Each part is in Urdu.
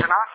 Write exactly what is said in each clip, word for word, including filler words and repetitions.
جناب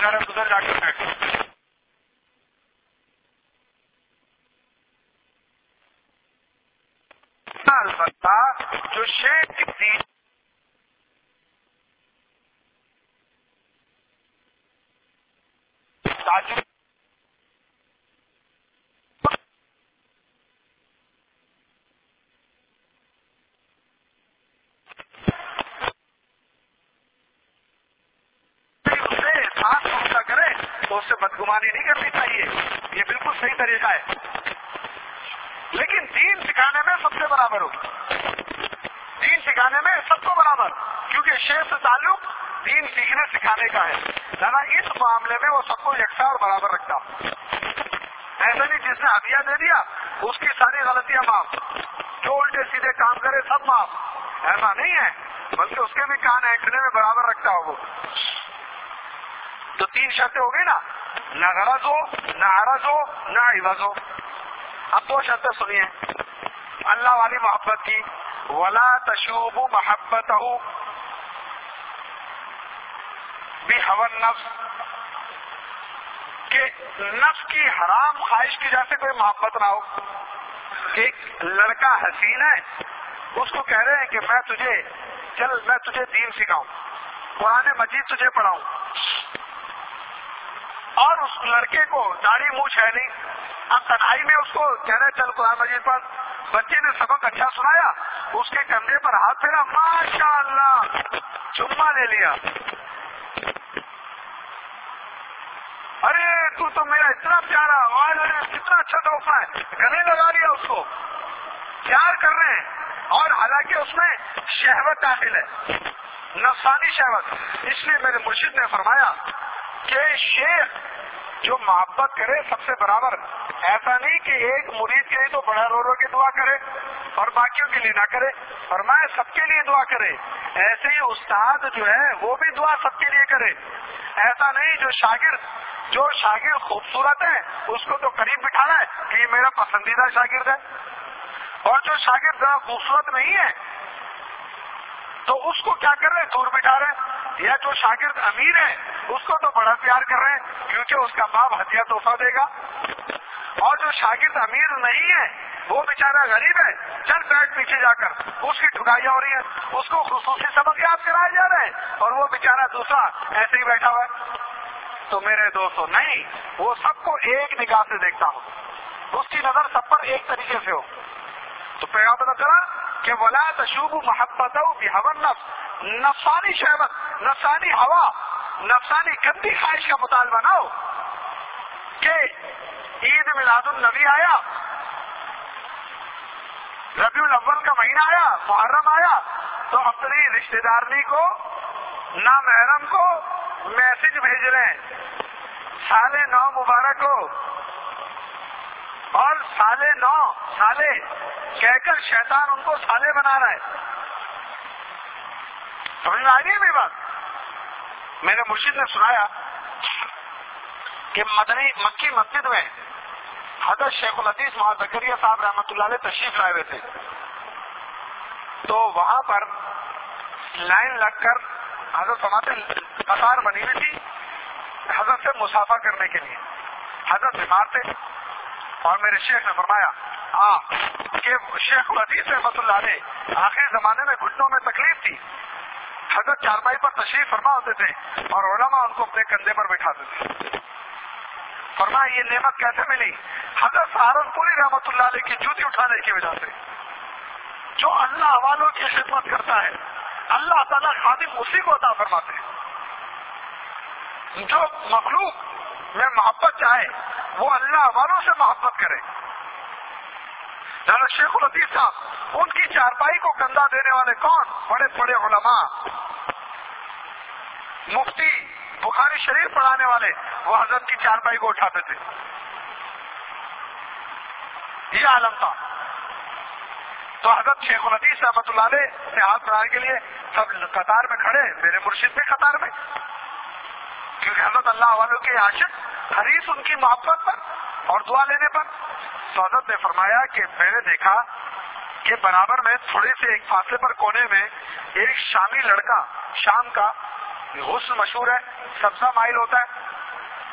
رہے ادھر جا کر بیٹھو. البتہ جو شیخ کی دین تعجب کرے تو اس سے بدگمانی نہیں کرنی چاہیے. یہ بالکل صحیح طریقہ ہے. لیکن دین سکھانے میں سب سے برابر ہو, دین سکھانے میں سب کو برابر, کیونکہ شیخ سے تعلق دین سیکھنے سکھانے کا ہے. ذرا اس معاملے میں وہ سب کو یکساں اور برابر رکھتا. ایسا نہیں جس نے ہدیہ دے دیا اس کی ساری غلطیاں معاف, جو الٹے سیدھے کام کرے سب معاف, ایسا نہیں ہے. بلکہ اس کے بھی کان اینٹنے میں برابر رکھتا ہو. تو تین شرطیں ہو گئی نا, نہ غرض ہو, نہ عرض ہو, نہ عوض ہو. اب دو شرطیں سنیے اللہ والی محبت کی. ولا تشوب محبت ہو بہوى النفس, کہ نفس کی حرام خواہش کی جیسے کوئی محبت نہ ہو. کہ ایک لڑکا حسین ہے, اس کو کہہ رہے ہیں کہ میں تجھے چل میں تجھے دین سکھاؤں, قرآن مجید تجھے پڑھاؤں, اور اس لڑکے کو داڑھی مونچھ ہے نہیں, اب تنہائی میں اس کو کہہ رہے چل قرآن مجید پر. بچے نے سبق اچھا سنایا, اس کے کندھے پر ہاتھ پھیرا, ماشاء اللہ چما لے لیا. ارے تو تو میرا اتنا پیارا, اور کتنا اچھا تحفہ ہے, گلے لگا لیا اس کو, پیار کر رہے ہیں. اور حالانکہ اس میں شہوت داخل ہے, نفسانی شہوت. اس لیے میرے مرشد نے فرمایا کہ شیخ جو محبت کرے سب سے برابر. ایسا نہیں کہ ایک مرید کے لیے تو بڑا رو رو کے دعا کرے اور باقیوں کے لیے نہ کرے, فرمایا سب کے لیے دعا کرے. ایسے ہی استاد جو ہے وہ بھی دعا سب کے لیے کرے. ایسا نہیں جو شاگرد جو شاگرد خوبصورت ہے اس کو تو قریب بٹھانا ہے کہ یہ میرا پسندیدہ شاگرد ہے, اور جو شاگرد خوبصورت نہیں ہے تو اس کو کیا کر رہے ہیں, دور بٹھا رہے ہیں. یا جو شاگرد امیر ہے اس کو تو بڑا پیار کر رہے ہیں کیونکہ اس کا باپ ہدیہ تحفہ دے گا, اور جو شاگرد امیر نہیں ہے وہ بیچارہ غریب ہے, چل بیٹھ پیچھے جا کر, اس کی ٹھگائیاں ہو رہی ہیں, اس کو خصوصی سبق یاد کرائے جا رہے ہیں اور وہ بیچارہ دوسرا ایسے ہی بیٹھا ہوا ہے. تو میرے دوستو نہیں, وہ سب کو ایک نگاہ سے دیکھتا ہوں, اس کی نظر سب پر ایک طریقے سے ہو. تو پیغام پتہ چلا کہ ولا تشوب محبت بہوى النفس, نفسانی شہوت, نفسانی ہوا, نفسانی گندی خواہش کا مطالبہ نہ ہو. کہ عید میلاد النبی آیا, ربیع الاول کا مہینہ آیا, محرم آیا, تو اپنی رشتہ دارنی کو, نامحرم کو میسج بھیج رہے ہیں سال نو مبارک ہو, اور سالے نو سالے کہہ کر شیطان ان کو سالے بنا رہا ہے. سمجھ میں آ گئی میری بات. میرے مرشد نے سنایا کہ مدنی مکی مسجد میں حضرت شیخ الحدیث مولانا زکریا صاحب رحمۃ اللہ علیہ تشریف لائے ہوئے تھے. تو وہاں پر لائن لگ کر حضرت فرماتے قطار بنی ہوئی تھی حضرت سے مسافہ کرنے کے لیے. حضرت بیمار تھے اور میرے شیخ نے فرمایا ہاں کہ شیخ الحدیث رحمۃ اللہ علیہ آخری زمانے میں گھٹنوں میں تکلیف تھی. حضرت چارپائی پر تشریف فرما ہوتے تھے اور علماء ان کو اپنے کندھے پر بٹھاتے تھے. فرمایا یہ نعمت کیسے ملی؟ حضرت سہارنپوری رحمۃ اللہ علیہ کی جوتی اٹھانے کی وجہ سے. جو اللہ والوں کی خدمت کرتا ہے اللہ تعالیٰ خادم اسی کو عطا فرماتے ہیں. جو مخلوق میں محبت چاہے وہ اللہ والوں سے محبت کرے. حضرت شیخ الحدیث صاحب ان کی چارپائی کو کندھا دینے والے کون؟ بڑے بڑے علماء, مفتی, بخاری شریف پڑھانے والے, وہ حضرت کی چارپائی کو اٹھاتے تھے. یہ عالم تھا. تو حضرت شیخ الحدیث رحمۃ اللہ علیہ سے ہاتھ بڑھانے کے لیے سب قطار میں کھڑے, میرے مرشد بھی قطار میں, کیونکہ حضرت اللہ والوں کے عاشق, حریص ان کی محبت پر اور دعا لینے پر. تو حضرت نے فرمایا کہ میں نے دیکھا کہ برابر میں تھوڑے سے ایک فاصلے پر کونے میں ایک شامی لڑکا, شام کا حسن مشہور ہے, سبزہ مائل ہوتا ہے,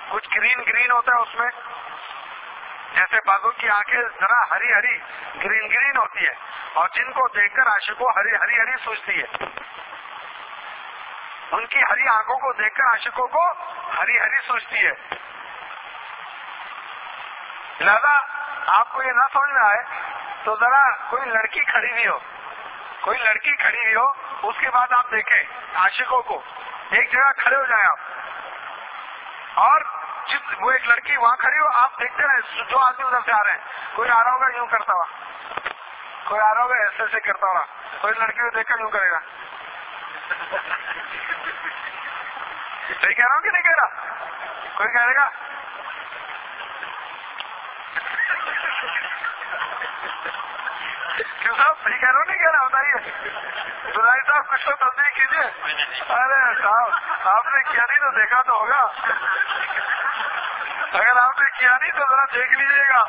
کچھ گرین گرین ہوتا ہے اس میں، جیسے بعضوں کی آنکھیں ذرا ہری ہری گرین گرین ہوتی ہے، اور جن کو دیکھ کر عاشقوں ہری ہری ہری سوچتی ہے، ان کی ہری آنکھوں کو دیکھ کر عاشقوں کو ہری ہری سوچتی ہے. لہذا آپ کو یہ نہ سمجھ میں آئے تو ذرا کوئی لڑکی کھڑی ہوئی ہو، کوئی لڑکی کھڑی ہوئی ہو، اس کے بعد آپ دیکھیں عاشقوں کو، ایک جگہ کھڑے ہو جائیں آپ، اور جس وہ ایک لڑکی وہاں کھڑی ہو، آپ دیکھتے رہے جو آدمی ادھر سے آ رہے ہیں، کوئی آ رہا ہوگا یوں کرتا ہوا، کوئی آ رہا ہوگا ایسے ایسے کرتا ہوگا، کوئی لڑکی کو دیکھ کر یوں کرے گا. صحیح کہہ رہا ہوں کہ نہیں کہہ رہا؟ کوئی کہے گا کیوں صاحب صحیح کہہ رہا ہوں نہیں کہہ رہا؟ بتائیے دلائی صاحب کچھ تو تصدیق کیجیے. ارے صاحب آپ نے کیا نہیں تو دیکھا تو ہوگا، اگر آپ نے کیا نہیں تو ذرا دیکھ لیجیے گا.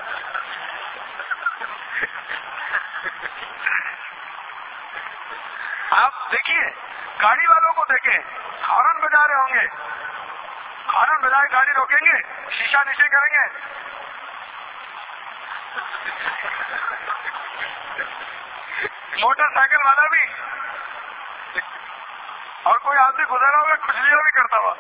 آپ دیکھیے گاڑی والوں کو دیکھیں، ہارن بجا رہے ہوں گے، ہارن بجائے گاڑی روکیں گے، شیشہ نیچے کریں گے. موٹر سائیکل والا بھی، اور کوئی آدمی گزرا ہوگا کھجلیوں بھی کرتا ہوا.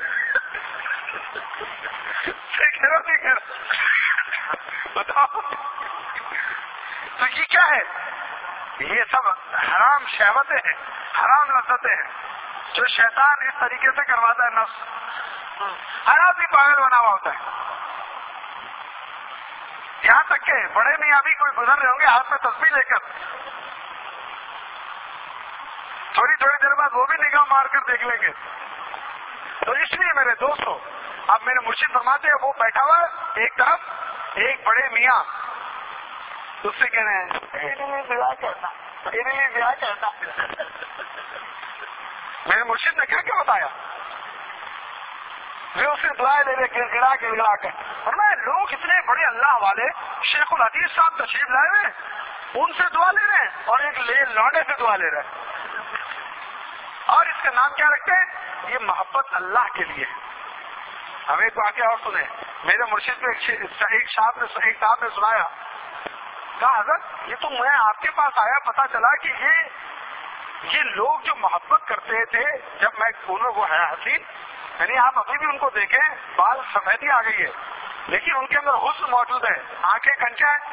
بتاؤ تو یہ کیا ہے؟ یہ سب حرام شہوتیں ہیں، حرام لذتیں ہیں جو شیطان اس طریقے سے کرواتا ہے. نفس ہر آدمی پاگل بنا ہوا ہوتا ہے، یہاں تک کہ بڑے میاں بھی کوئی گزر رہے ہوں گے ہاتھ میں تسبیح لے کر، تھوڑی تھوڑی دیر بعد وہ بھی نگاہ مار کر دیکھ لیں گے. تو اس لیے میرے دوستو، اب میرے مرشد فرماتے ہیں وہ بیٹھا ہوا ایک طرف ایک بڑے میاں، اس سے کہہ رہے ہیں دعا کرنا، دعا کرنا. میرے مرشد نے کیا کیا بتایا؟ میں اسے دعائیں لے لے گر گڑا گر گڑا کر، ورنہ لوگ اتنے بڑے اللہ والے شیخ الحدیث صاحب تشریف لائے ہوئے، ان سے دعا لے رہے ہیں اور ایک لے لوڈے سے دعا لے رہے ہیں، اور اس کا نام کیا رکھتے ہیں؟ یہ محبت اللہ کے لیے. ہمیں ایک واقعہ اور سنیں، میرے مرشد کو ایک صاحب نے ایک صاحب نے سنایا، کہا حضرت یہ تو میں آپ کے پاس آیا، پتا چلا کہ یہ یہ لوگ جو محبت کرتے تھے جب میں انہوں وہ ہے حسین، یعنی آپ ابھی بھی ان کو دیکھیں بال سفیدی آ گئی ہے لیکن ان کے اندر حسن موجود ہے، آنکھیں کنچا ہے.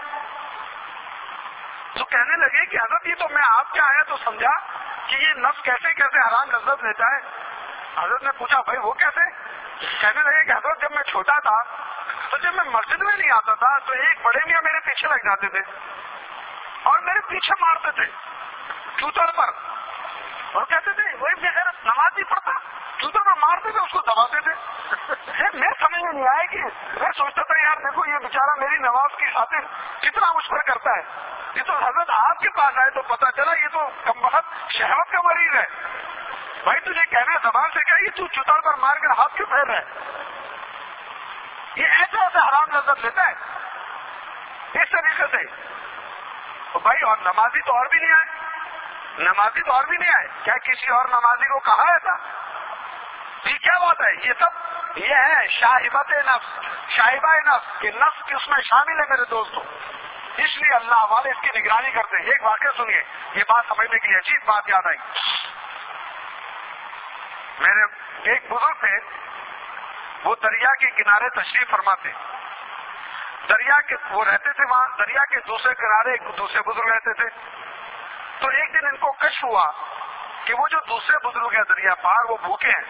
تو کہنے لگے کہ حضرت یہ تو میں آپ کے آیا تو سمجھا کہ یہ نفس کیسے کیسے حرام لذت لیتا ہے. حضرت نے پوچھا بھائی وہ کیسے؟ کہنے لگے کہ حضرت جب میں چھوٹا تھا تو جب میں مسجد میں نہیں آتا تھا تو ایک بڑے میاں میرے پیچھے لگ جاتے تھے اور میرے پیچھے مارتے تھے چوتر پر، اور کہتے تھے وہی بغیر نماز نہیں پڑھتا، چوتر پر مارتے تھے، اس کو دباتے تھے. میں سمجھ میں نہیں آیا کہ میں سوچتا تھا یار دیکھو یہ بیچارہ میری نماز کی خاطر کتنا مجھ پر کرتا ہے، یہ تو حضرت آپ کے پاس آئے تو پتا چلا یہ تو کم بخت شہوت کا مریض ہے. بھائی تجھے کہنا زبان سے کیا، یہ تو چوتر پر مار کر ہاتھ کیوں پھیر رہا ہے؟ یہ ایسے ایسے حرام لذت لیتا ہے اس طریقے سے. تو بھائی اور نمازی تو اور بھی نہیں آئے، نمازی تو اور بھی نہیں آئے، کیا کسی اور نمازی کو کہا ایسا؟ یہ کیا بات ہے؟ یہ سب یہ ہے شاہبت نفس، شاہبہ نفس کہ نفس کی اس میں شامل ہے میرے دوستوں. اس لیے اللہ والے اس کی نگرانی کرتے ہیں. ایک واقعہ سنیے، یہ بات سمجھنے کے لیے عجیب بات یاد آئی. میرے ایک بزرگ تھے، وہ دریا کے کنارے تشریف فرما تھے، دریا کے وہ رہتے تھے وہاں، دریا کے دوسرے کنارے ایک دوسرے بزرگ رہتے تھے. تو ایک دن ان کو کشف ہوا کہ وہ جو دوسرے بزرگ ہیں دریا پار وہ بھوکے ہیں.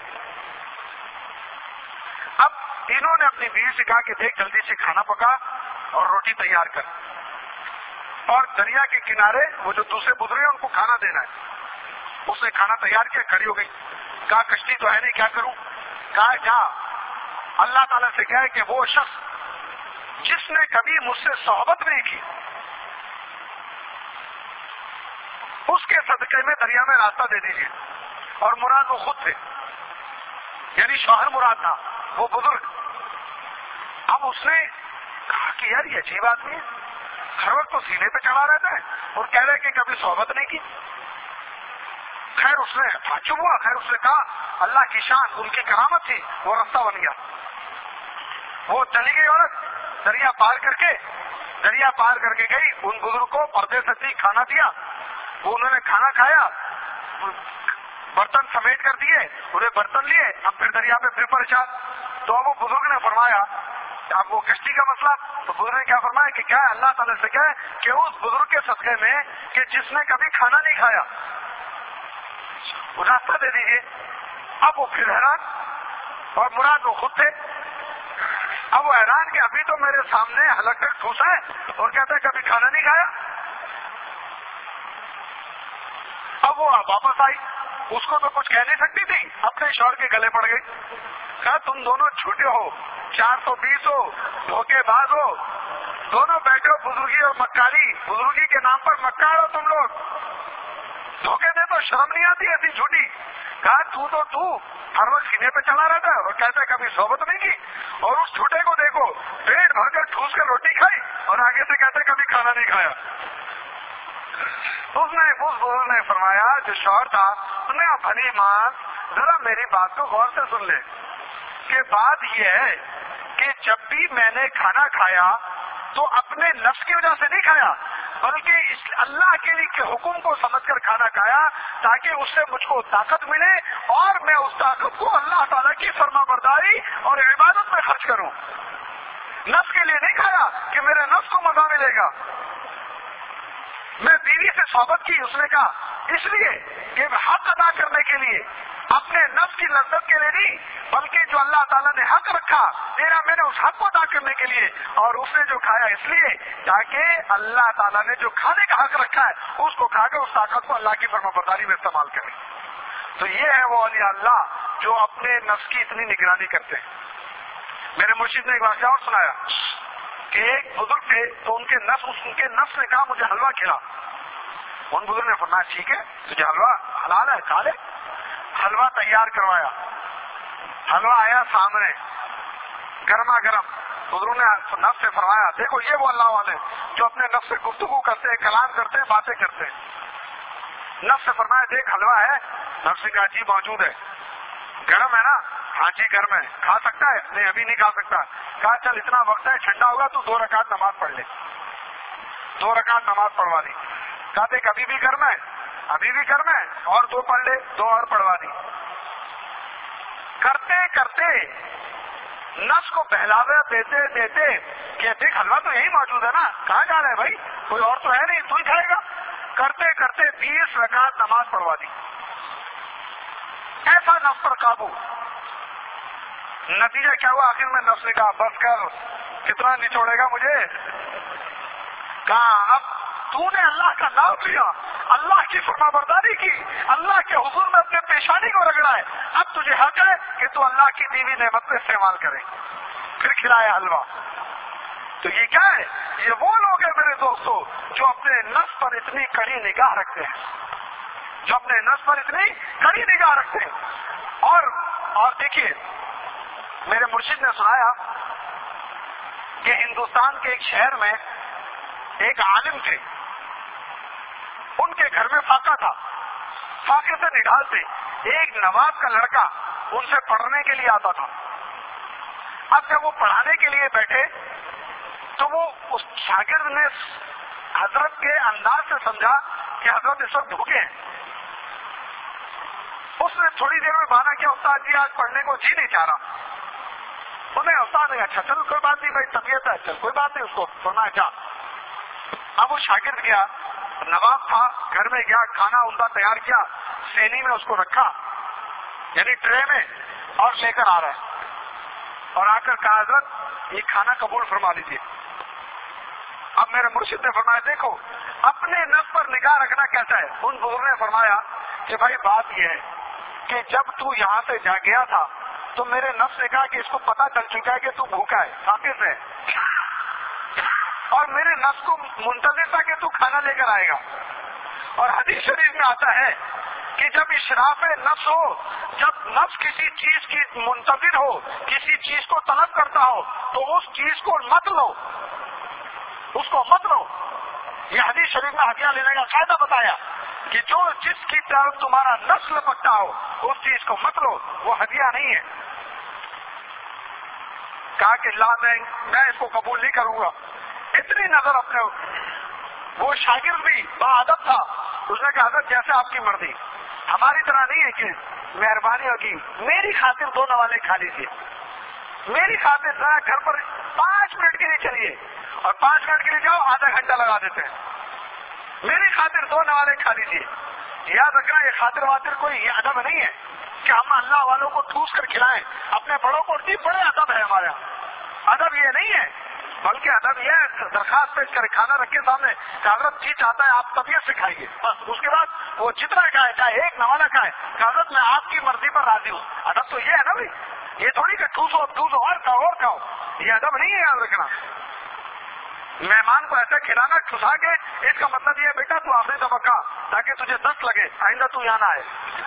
اب انہوں نے اپنی بیوی سے کہا کہ دیکھ جلدی سے کھانا پکا اور روٹی تیار کر، اور دریا کے کنارے وہ جو دوسرے بزرگ ہیں ان کو کھانا دینا ہے. اس نے کھانا تیار کیا، کھڑی ہو گئی، کہا کشتی تو ہے نہیں کیا کروں؟ کہا کیا اللہ تعالیٰ سے کہا کہ وہ شخص جس نے کبھی مجھ سے صحبت نہیں کی اس کے صدقے میں دریا میں راستہ دے دیجیے. اور مراد وہ خود تھے، یعنی شوہر مراد تھا وہ بزرگ. اب اس نے کہا کہ یار یہ عجیب آدمی ہے، ہر وقت تو سینے پہ چڑھا رہتا ہے اور کہہ رہے کہ کبھی صحبت نہیں کی. خیر اس نے تعجب ہوا، خیر اس نے کہا اللہ کی شان، ان کی کرامت تھی، وہ راستہ بن گیا. وہ چلی گئی عورت دریا پار کر کے دریا پار کر کے گئی، ان بزرگ کو پردے سے تھی کھانا دیا، وہ انہوں نے کھانا کھایا، برتن سمیٹ کر دیے، انہیں برتن لیے، اب پھر دریا پہ پھر پریشان۔ تو اب وہ بزرگ نے فرمایا، اب وہ کشتی کا مسئلہ، تو بزرگ نے کیا فرمایا کہ کیا ہے اللہ تعالیٰ سے کیا ہے کہ اس بزرگ کے صدقے میں کہ جس نے کبھی کھانا نہیں کھایا وہ راستہ دے دیجیے۔ اب وہ پھر حیران، اور مراد وہ خود تھے، اب وہ حیران کہ ابھی تو میرے سامنے حلق تک ٹھوسا ہے اور کہتا ہے کبھی کھانا نہیں کھایا۔ اب وہ واپس آئی، اس کو تو کچھ کہہ نہیں سکتی تھی، اپنے شوہر کے گلے پڑ گئی، کہا تم دونوں جھوٹے ہو، چار سو بیس ہو، دھوکے باز ہو، دونوں بیٹھے ہو بزرگی اور مکاری، بزرگی کے نام پر مکار ہو تم لوگ، دھوکے دے تو شرم نہیں آتی ایسی جھوٹی۔ کہا تو تو تو ہر وقت سینے پہ چلا رہتا ہے اور کہتا ہے کبھی صحبت نہیں کی، اور اس جھوٹے کو دیکھو پیٹ بھر کر ٹھوس کر روٹی کھائی اور آگے سے کہتے کبھی کھانا نہیں کھایا۔ اس نے اس بزرگ نے فرمایا جو شوہر تھا، اس نے بھلی ماں ذرا میری بات کو غور سے سن لے کہ بات یہ ہے کہ جب بھی میں نے کھانا کھایا تو اپنے نفس کی وجہ سے نہیں کھایا، بلکہ اس اللہ کے لیے کے حکم کو سمجھ کر کھانا کھایا تاکہ اس سے مجھ کو طاقت ملے اور میں اس طاقت کو اللہ تعالیٰ کی فرما برداری اور عبادت میں خرچ کروں۔ نفس کے لیے نہیں کھایا کہ میرے نفس کو مزہ ملے گا۔ میں بیوی سے صحبت کی، اس نے کہا اس لیے کہ حق ادا کرنے کے لیے، اپنے نفس کی لذت کے لیے نہیں، بلکہ جو اللہ تعالیٰ نے حق رکھا میرا میں نے اس حق کو ادا کرنے کے لیے، اور اس نے جو کھایا اس لیے تاکہ اللہ تعالیٰ نے جو کھانے کا حق رکھا ہے اس کو کھا کے اس طاقت کو اللہ کی فرما برداری میں استعمال کریں۔ تو یہ ہے وہ اولیاء اللہ جو اپنے نفس کی اتنی نگرانی کرتے ہیں۔ میرے مرشد نے ایک واقعہ اور سنایا کہ ایک بزرگ تھے تو ان کے نفس ان کے نفس نے کہا مجھے حلوہ کھلا۔ ان بزرگ نے فرمایا ٹھیک ہے تجھے حلوہ حلال ہے کھا لے۔ حلوہ تیار کروایا، حلوہ آیا سامنے گرما گرم، بزرگ نے نفس سے فرمایا دیکھو یہ وہ اللہ والے جو اپنے نفس سے گفتگو کرتے ہیں، کلام کرتے ہیں، باتیں کرتے ہیں۔ نفس سے فرمایا دیکھ حلوہ ہے، نفس نے کہا جی موجود ہے، گرم ہے نا؟ ہاں جی گرم ہے، کھا سکتا ہے؟ نہیں ابھی نہیں کھا سکتا۔ کہا چل اتنا وقت ہے ٹھنڈا ہوگا تو دو رکعت نماز پڑھ لے۔ دو رکعت نماز پڑھوا دی۔ کہا دیکھ ابھی بھی گرم ہے، ابھی بھی گرم ہے، اور دو پڑھ لے، دو اور پڑھوا دی۔ کرتے کرتے نفس کو بہلاوے دیتے دیتے کہ دیکھ حلوہ تو یہی موجود ہے نا، کہاں جا رہا ہے بھائی، کوئی اور تو ہے نہیں، تو ہی کھائے گا۔ کرتے کرتے بیس رکعت نماز پڑھوا دی۔ ایسا نفس پر قابو، نتیجہ کیا ہوا؟ آخر میں نفس نے کہا بس کر، کتنا نچوڑے گا مجھے؟ کہا اب تو نے اللہ کا نام لیا، اللہ کی فرما برداری کی، اللہ کے حضور میں اپنے پیشانی کو رگڑا ہے، اب تجھے حق ہے کہ تو اللہ کی دیوی نعمت کو استعمال کرے۔ پھر کھلایا حلوہ۔ تو یہ کیا ہے؟ یہ وہ لوگ ہیں میرے دوستو جو اپنے نفس پر اتنی کڑی نگاہ رکھتے ہیں، جو اپنے نفس پر اتنی کڑی نگاہ رکھتے ہیں۔ اور اور دیکھیے میرے مرشد نے سنایا کہ ہندوستان کے ایک شہر میں ایک عالم تھے، ان کے گھر میں فاقہ تھا، فاقے سے نڈال تھے۔ ایک نواب کا لڑکا ان سے پڑھنے کے لیے آتا تھا۔ اب جب وہ پڑھانے کے لیے بیٹھے تو وہ اس شاگرد نے حضرت کے انداز سے سمجھا کہ حضرت اس وقت بھوکے ہیں۔ اس نے تھوڑی دیر میں بہانا کیا استاد جی آج پڑھنے کو جی نہیں چاہ رہا۔ انہیں استاد نے اچھا چل کوئی بات نہیں بھائی طبیعت ہے، چل کوئی بات نہیں، اس کو سونا چاہ۔ اب وہ شاگرد گیا، نواب تھا، گھر میں گیا، کھانا عمدہ تیار کیا، سینی میں اس کو رکھا یعنی ٹرے میں، اور لے کر آ رہا ہے، اور آ کر کہا حضرت یہ کھانا قبول فرما لیجیے۔ اب میرے مرشد نے فرمایا دیکھو اپنے نفس پر نگاہ رکھنا کیسا ہے۔ ان بزرگ نے فرمایا کہ بھائی بات یہ ہے کہ جب تو یہاں سے جا گیا تھا تو میرے نفس نے کہا کہ اس کو پتا چل چکا ہے کہ تو بھوکا ہے، واقف ہے، اور میرے نفس کو منتظر تھا کہ تو کھانا لے کر آئے گا۔ اور حدیث شریف میں آتا ہے کہ جب اشراف نفس ہو، جب نفس کسی چیز کی منتظر ہو، کسی چیز کو طلب کرتا ہو تو اس چیز کو مت لو، اس کو مت لو۔ یہ حدیث شریف میں ہدیہ لینے کا قاعدہ بتایا کہ جو جس کی طرف تمہارا نفس لپکتا ہو اس چیز کو مت لو، وہ ہدیہ نہیں ہے۔ کہا کہ لا میں میں اس کو قبول نہیں کروں گا. اتنی نظر اپنے, وہ شاگرد بھی باادب تھا, اس نے کہا حضرت جیسے آپ کی مرضی, ہماری طرح نہیں ہے کہ مہربانی ہوگی, میری خاطر دو نوالے کھا لیجیے, میری خاطر ذرا گھر پر پانچ منٹ کے لیے چلیے, اور پانچ منٹ کے لیے جاؤ آدھا گھنٹہ لگا دیتے ہیں, میری خاطر دو نوالے کھا لیجیے. یاد رکھنا یہ خاطر واطر کوئی یہ ادب نہیں ہے کہ ہم اللہ والوں کو ٹھوس کر کھلائیں, اپنے بڑوں کو بھی بڑے ادب ہے ہمارے یہاں. ادب یہ نہیں ہے, بلکہ ادب یہ ہے درخواست پیش کرے, کھانا رکھے سامنے, حضرت جی چاہتا ہے آپ طبیعت سے کھائیے, بس اس کے بعد وہ جتنا کھائے چاہے ایک نوالا کھائے, حضرت میں آپ کی مرضی پر راضی ہوں. ادب تو یہ ہے نا بھائی, یہ تھوڑی کہ ٹھوسو ٹھوسو اور کھاؤ اور کھاؤ, یہ ادب نہیں ہے. یاد رکھنا مہمان کو ایسا کھلانا ٹھسا کے, اس کا مطلب یہ ہے بیٹا تو آخری دفعہ کھا تاکہ تجھے دست لگے, آئندہ تو یہاں نہ آئے.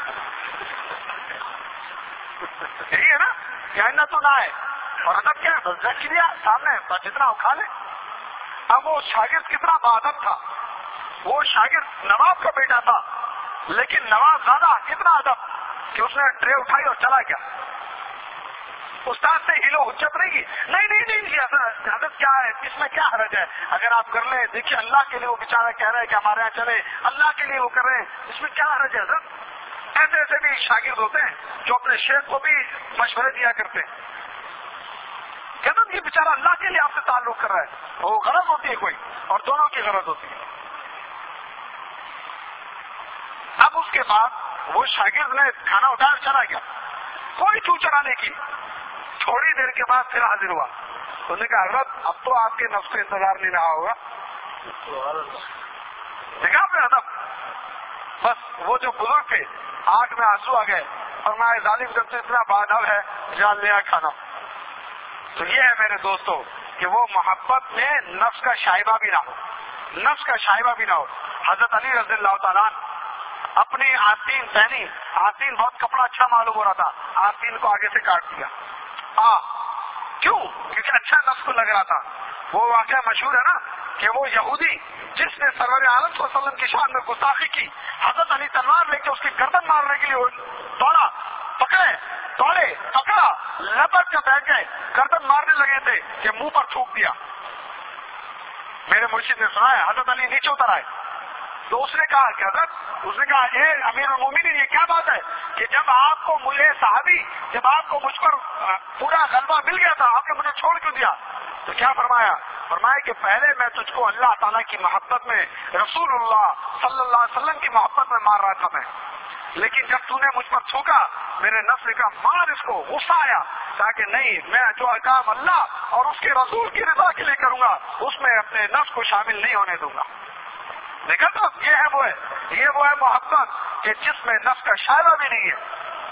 یہی ہے نا کہ آئندہ تو نہ آئے. اور ادب کیا ہے, رکھ لیا سامنے, جتنا کھا لے. اب وہ شاگرد کتنا باادب تھا, وہ شاگرد نواب کا بیٹا تھا, لیکن نواب زیادہ کتنا ادب کہ اس نے ٹرے اٹھائی اور چلا گیا. استاد سے ہیلو حجت نہیں کی, نہیں نہیں نہیں حضرت کیا ہے, اس میں کیا حرج ہے, اگر آپ کر لیں, دیکھیے اللہ کے لیے وہ بیچارہ کہہ رہے ہیں کہ ہمارے یہاں چلے, اللہ کے لیے وہ کر رہے ہیں, اس میں کیا حرج ہے حضرت. ایسے ایسے بھی شاگرد ہوتے ہیں جو اپنے شیخ کو بھی مشورے دیا کرتے ہیں, کہتے ہیں یہ بیچارہ اللہ کے لیے آپ سے تعلق کر رہا ہے, وہ غرض ہوتی ہے کوئی, اور دونوں کی غرض ہوتی ہے. اب اس کے بعد وہ شاگرد نے کھانا اٹھایا چلا گیا, کوئی چو چرانے کی. تھوڑی دیر کے بعد پھر حاضر ہوا, انہوں نے کہا حضرت اب تو آپ کے نفس سے انتظار نہیں رہا ہوگا. دیکھا آپ نے ادب, بس وہ جو بزرگ تھے آنکھ میں آنسو آ گئے, اور میں ظالم جب سے اتنا بادب ہے جان لیا کھانا. تو یہ ہے میرے دوستو کہ وہ محبت میں نفس کا شائبہ بھی نہ ہو, نفس کا شائبہ بھی نہ ہو. حضرت علی رضی اللہ تعالیٰ اپنی آستین پہنی, آستین بہت کپڑا اچھا معلوم ہو رہا تھا, آستین کو آگے سے کاٹ دیا. آ کیوں, کیونکہ اچھا نفس کو لگ رہا تھا. وہ واقعہ مشہور ہے نا کہ وہ یہودی جس نے سرور عالم صلی اللہ علیہ وسلم کی شان میں گستاخی کی, حضرت علی تلوار لے کے اس کی گردن مارنے کے لیے دوڑا, پکڑے, دوڑے, پکڑا, لپٹ کے بیٹھ گئے, گردن مارنے لگے تھے کہ منہ پر تھوک دیا. میرے مرشد نے سنا ہے, حضرت علی نیچے اتر آئے تو اس نے کہا کہ حضرت, اس نے کہا اے امیر المومنین یہ کیا بات ہے کہ جب آپ کو مجھے صحابی, جب آپ کو مجھ پر پورا غلبہ مل گیا تھا آپ نے مجھے چھوڑ کیوں دیا؟ تو کیا فرمایا, فرمایا کہ پہلے میں تجھ کو اللہ تعالیٰ کی محبت میں, رسول اللہ صلی اللہ علیہ وسلم کی محبت میں مار رہا تھا میں, لیکن جب تو نے مجھ پر تھوکا میرے نفس کا مار اس کو, غصہ آیا, تاکہ نہیں میں جو احکام اللہ اور اس کے رسول کی رضا کے لیے کروں گا اس میں اپنے نفس کو شامل نہیں ہونے دوں گا. دیکھا تو یہ ہے وہ ہے, یہ وہ ہے محبت کہ جس میں نفس کا شائبہ بھی نہیں ہے.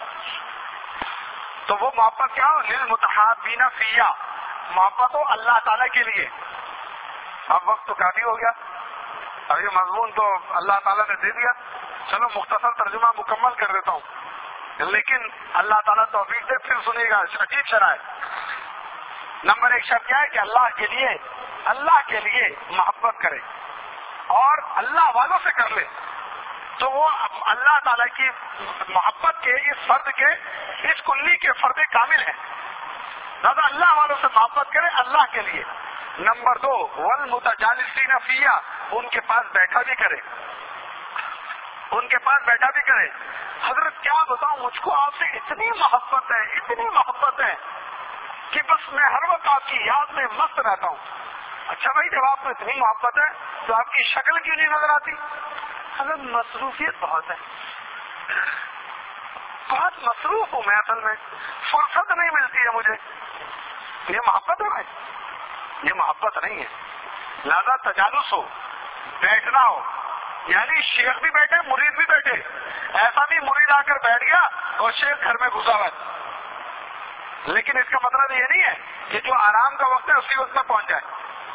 تو وہ محبت کیا ہو, للمتحابین فیہ, محبت ہو اللہ تعالیٰ کے لیے. اب وقت تو کافی ہو گیا, اب یہ مضمون تو اللہ تعالیٰ نے دے دیا, چلو مختصر ترجمہ مکمل کر دیتا ہوں, لیکن اللہ تعالیٰ توفیق دے پھر سنیے گا. عجیب شرائط. نمبر ایک شرط کیا ہے کہ اللہ کے لیے, اللہ کے لیے محبت کرے اور اللہ والوں سے کر لے, تو وہ اللہ تعالیٰ کی محبت کے اس فرد کے, اس کلی کے فرد کامل ہیں. دادا اللہ والوں سے محبت کرے اللہ کے لیے. نمبر دو, والمتجالسین فیہ, ان کے پاس بیٹھا بھی کرے, ان کے پاس بیٹھا بھی کرے. حضرت کیا بتاؤں, مجھ کو آپ سے اتنی محبت ہے, اتنی محبت ہے کہ بس میں ہر وقت آپ کی یاد میں مست رہتا ہوں. اچھا بھائی, جب آپ کو اتنی محبت ہے تو آپ کی شکل کیوں نہیں نظر آتی؟ حضرت مصروفیت بہت ہے, بہت مصروف ہوں میں, اصل میں فرصت نہیں ملتی ہے مجھے. یہ محبت ہے بھائی, یہ محبت نہیں ہے. لہذا تجالس ہو, بیٹھنا ہو, یعنی شیخ بھی بیٹھے مرید بھی بیٹھے. ایسا بھی مرید آ کر بیٹھ گیا اور شیخ گھر میں گھسا ہوا ہے, لیکن اس کا مطلب یہ نہیں ہے کہ جو آرام کا وقت ہے اسی وقت میں پہنچ جائے.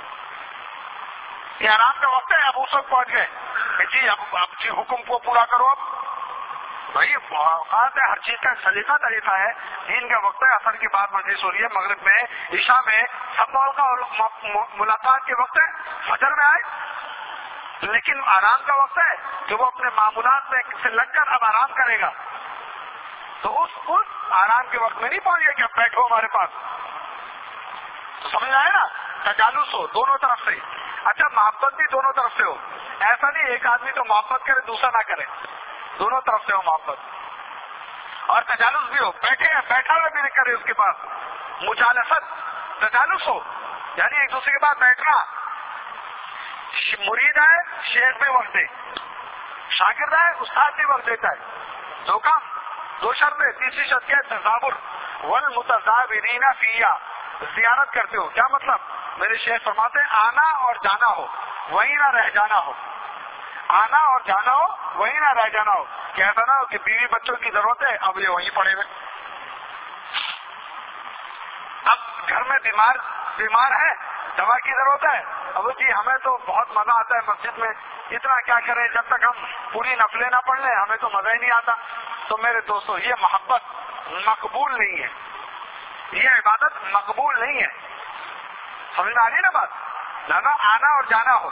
یہ آرام کا وقت ہے, اب اس وقت پہنچ گئے کہ جی اب اب جی حکم کو پورا کرو. اب بھائی اوقات ہے, ہر چیز کا سلیقہ طریقہ ہے. دین کا وقت ہے, عصر کی بات مجلس ہو رہی ہے, مغرب میں, عشاء میں, سب کا ملاقات کے وقت ہے, فجر میں آئے. لیکن آرام کا وقت ہے کہ وہ اپنے معمولات میں سے لگ کر اب آرام کرے گا, تو اس اس آرام کے وقت میں نہیں پہنچ گیا کہ اب بیٹھو ہمارے پاس. تو سمجھ آئے نا, تجالس ہو دونوں طرف سے. اچھا محبت بھی دونوں طرف سے ہو, ایسا نہیں ایک آدمی تو محبت کرے دوسرا نہ کرے, دونوں طرف سے ہو محبت. اور تجالس بھی ہو, بیٹھے ہیں بیٹھا ہوا بھی نہیں کرے اس کے پاس, مجالست تجالس ہو, یعنی ایک دوسرے کے پاس بیٹھنا. مرید ہے شیخ بھی وقت دے, شاگرد ہے استاد بھی وقت دیتا ہے. دو کام, دو شرطیں. تیسری شرط کیا ہے, تزاور والمتزاورین فیہا, زیارت کرتے ہو. کیا مطلب؟ میرے شیخ فرماتے ہیں آنا اور جانا ہو, وہیں نہ رہ جانا ہو. آنا اور جانا ہو, وہیں نہ رہ جانا ہو. کہتا نا کہ بیوی بچوں کی ضرورت ہے, اب یہ وہیں پڑے ہوئے. اب گھر میں بیمار بیمار ہے, دوا کی ضرورت ہے, اب جی ہمیں تو بہت مزہ آتا ہے مسجد میں, اتنا کیا کریں, جب تک ہم پوری نفلیں نہ پڑھ لیں ہمیں تو مزہ ہی نہیں آتا. تو میرے دوستو یہ محبت مقبول نہیں ہے, یہ عبادت مقبول نہیں ہے. سمجھ میں آ رہی نا بات؟ لہذا آنا اور جانا ہو.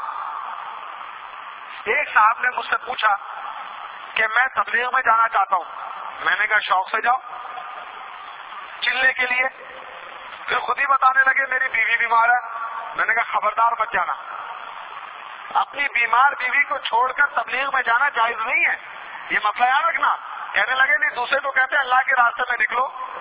ایک صاحب نے مجھ سے پوچھا کہ میں تبلیغ میں جانا چاہتا ہوں. میں نے کہا شوق سے جاؤ, چلنے کے لیے. پھر خود ہی بتانے لگے میری بیوی بیمار ہے. میں نے کہا خبردار مت جانا, اپنی بیمار بیوی کو چھوڑ کر تبلیغ میں جانا جائز نہیں ہے, یہ مسئلہ یاد رکھنا. کہنے لگے نہیں, دوسرے کو کہتے ہیں اللہ کے راستے میں نکلو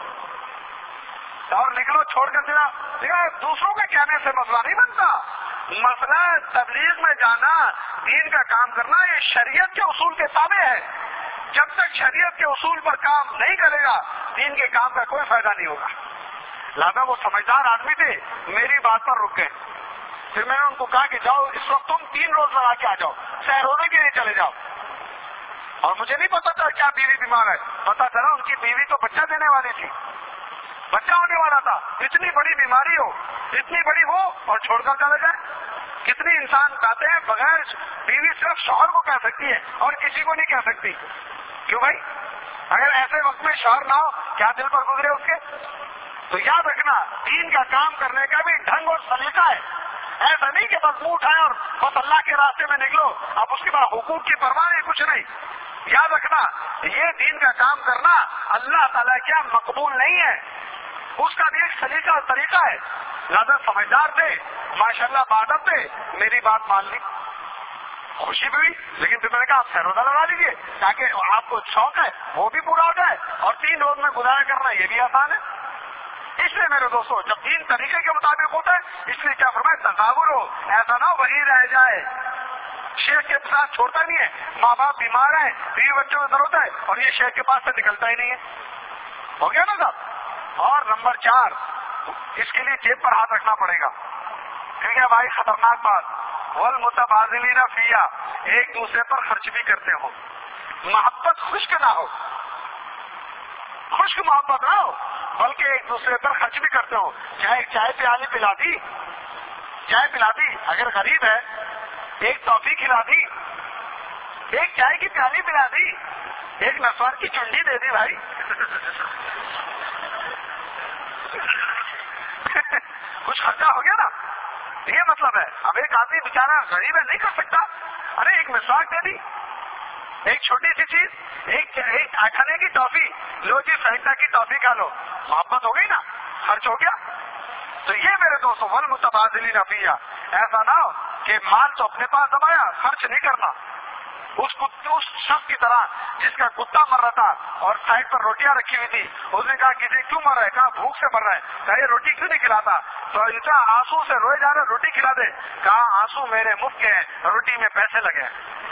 اور نکلو, چھوڑ کر دینا. دوسروں کے کہنے سے مسئلہ نہیں بنتا. مسئلہ تبلیغ میں جانا, دین کا کام کرنا, یہ شریعت کے اصول کے تابع ہے. جب تک شریعت کے اصول پر کام نہیں کرے گا دین کے کام کا کوئی فائدہ نہیں ہوگا. لہذا وہ سمجھدار آدمی تھے, میری بات پر رک گئے. پھر میں نے ان کو کہا کہ جاؤ اس وقت تم تین روز لگا کے آ جاؤ, سیر ہونے کے لیے چلے جاؤ. اور مجھے نہیں پتا تھا کیا بیوی بیمار ہے, پتا چلا ان کی بیوی تو بچہ دینے والی تھی, بچہ ہونے والا تھا. اتنی بڑی بیماری ہو, اتنی بڑی ہو, اور چھوڑ کر چلے جائے. کتنی انسان کہتے ہیں بغیر بیوی صرف شوہر کو کہہ سکتی ہے اور کسی کو نہیں کہہ سکتی. کیوں بھائی؟ اگر ایسے وقت میں شوہر نہ ہو کیا دل پر گزرے اس کے؟ تو یاد رکھنا دین کا کام کرنے کا بھی ڈھنگ اور سلیقہ ہے. ایسا نہیں کہ بس منہ اٹھائے اور بس اللہ کے راستے میں نکلو, اب اس کے بعد حقوق کی پرواہ نہیں, کچھ نہیں. یاد رکھنا یہ دین کا کام کرنا اللہ تعالیٰ کیا مقبول نہیں ہے, اس کا بھی ایک سلیقہ اور طریقہ ہے. زیادہ سمجھدار تھے ماشاءاللہ, بادب تھے, میری بات مان لی, خوشی بھی ہوئی. لیکن پھر میں نے کہا آپ سروزہ لگا لیجیے تاکہ آپ کو شوق ہے وہ بھی پورا ہو جائے, اور تین روز میں گزارا کرنا یہ بھی آسان ہے. اس لیے میرے دوستوں جب دین طریقے کے مطابق ہوتا ہے, اس لیے کیا فرمائے تصاور ہو, ایسا نہ وہی رہ جائے. شیخ کے ساتھ چھوڑتا نہیں ہے, ماں باپ بیمار ہیں, بیوی بچوں میں ضرورت ہے, اور یہ شیخ کے پاس سے نکلتا ہی نہیں ہے. ہو گیا نا صاحب؟ اور نمبر چار, اس کے لیے جیب پر ہاتھ رکھنا پڑے گا. ٹھیک ہے بھائی, خطرناک بات. والمتبادلین فیہا, ایک دوسرے پر خرچ بھی کرتے ہو. محبت خشک نہ ہو, خشک محبت نہ ہو, بلکہ ایک دوسرے پر خرچ بھی کرتے ہو. چاہے چائے پیالی پلا دی, چائے پلا دی, اگر غریب ہے ایک ٹافی کھلا دی, ایک چائے کی پیالی پلا دی, ایک نسوار کی چنڈی دے دی بھائی. کچھ خرچہ ہو گیا نا, یہ مطلب ہے. اب ایک آدمی بیچارہ غریب ہے, نہیں کر سکتا, ارے ایک مسواک دے دی, ایک چھوٹی سی چیز, ایک ایک کھانے کی ٹافی, لو جی فیکٹا کی ٹافی کھا لو, محبت ہو گئی نا, خرچ ہو گیا. تو یہ میرے دوستوں والمتبادلین فیہا, ایسا نہ ہو کہ مال تو اپنے پاس دبایا, خرچ نہیں کرنا. اس اس شخص کی طرح جس کا کتا مر رہا تھا اور سائڈ پر روٹیاں رکھی ہوئی تھی, اس نے کہا کسی کیوں مر رہا ہے, کہا بھوک سے مر رہا ہے, کہا یہ روٹی کیوں نہیں کھلاتا, تو اتنا آنسو سے روئے جا رہا, روٹی کھلا دے, کہا آنسو میرے مفت کے ہیں, روٹی میں پیسے لگے.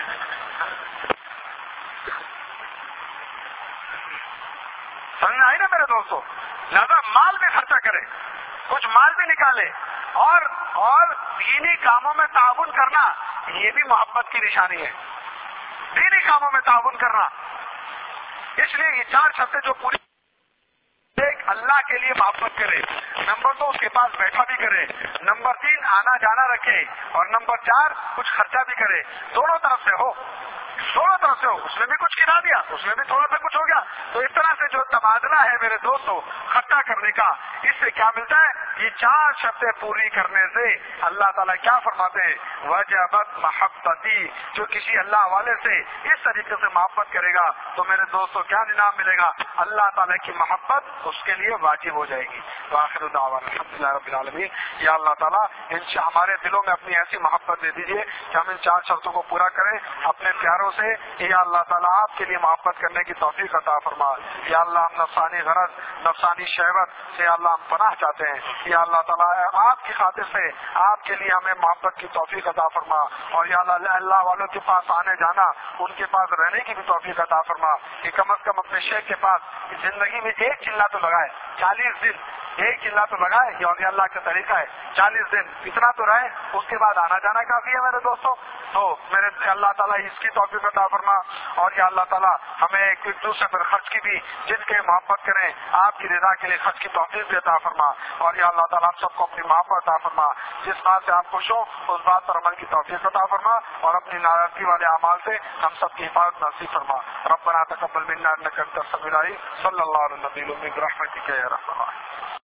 سمجھ آئی نا میرے دوستوں؟ لہذا مال میں خرچہ کرے, کچھ مال بھی نکالے, اور اور دینی کاموں میں تعاون کرنا یہ بھی محبت کی نشانی ہے. دینی کاموں میں تعاون کرنا, اس لیے یہ چار شرطیں جو پوری, ایک اللہ کے لیے محبت کرے, نمبر دو اس کے پاس بیٹھا بھی کرے, نمبر تین آنا جانا رکھے, اور نمبر چار کچھ خرچہ بھی کرے, دونوں طرف سے ہو. دونوں طرف سے ہو، اس نے بھی کچھ کھلا دیا، اس میں بھی تھوڑا سا کچھ ہو گیا. تو اس طرح سے جو تبادلہ ہے میرے دوستوں کھٹا کرنے کا، اس سے کیا ملتا ہے؟ یہ چار شرطیں پوری کرنے سے اللہ تعالیٰ کیا فرماتے ہیں؟ وجبت محبتی. جو کسی اللہ والے سے اس طریقے سے محبت کرے گا تو میرے دوستوں کیا انعام ملے گا؟ اللہ تعالیٰ کی محبت اس کے لیے واجب ہو جائے گی. تو آخر دعوانا الحمدللہ رب العالمین. یا اللہ تعالیٰ ان ہمارے دلوں میں اپنی ایسی محبت دے دیجیے کہ ہم ان چار شرطوں کو پورا کریں اپنے پیاروں سے. یا اللہ تعالیٰ آپ کے لیے محبت کرنے کی توفیق عطا فرما. یا اللہ ہم نفسانی غرض نفسانی شہوت سے اللہ ہم پناہ چاہتے ہیں. یا اللہ تعالیٰ آپ کی خاطر سے آپ کے لیے ہمیں محبت کی توفیق عطا فرما. اور یا اللہ اللہ والوں کے پاس آنے جانا، ان کے پاس رہنے کی بھی توفیق عطا فرما کہ کم از کم اپنے شیخ کے پاس زندگی میں ایک چلا تو لگائے، چالیس دن ایک چلا تو لگائے. یہ اور اللہ کا طریقہ ہے، چالیس دن اتنا تو رہے، اس کے بعد آنا جانا کافی ہے میرے دوستوں. تو میرے اللہ تعالیٰ اس کی توفیق عطا فرما. اور یا اللہ تعالیٰ ہمیں ایک دوسرے پر خرچ کی بھی، جن کے محبت کریں آپ کی رضا کے لیے خرچ کی توفیق بھی عطا فرما. اور یا اللہ تعالیٰ ہم سب کو اپنی محبت عطا فرما. جس بات سے آپ خوش ہو اس بات پر عمل کی توفیق عطا فرما، اور اپنی ناراضگی والے اعمال سے ہم سب کی حفاظت نصیب فرما. ربنا تقبل منا انک انت السمیع العلیم. صلی اللہ علیہ وسلم برحمتک یا ارحم الراحمین.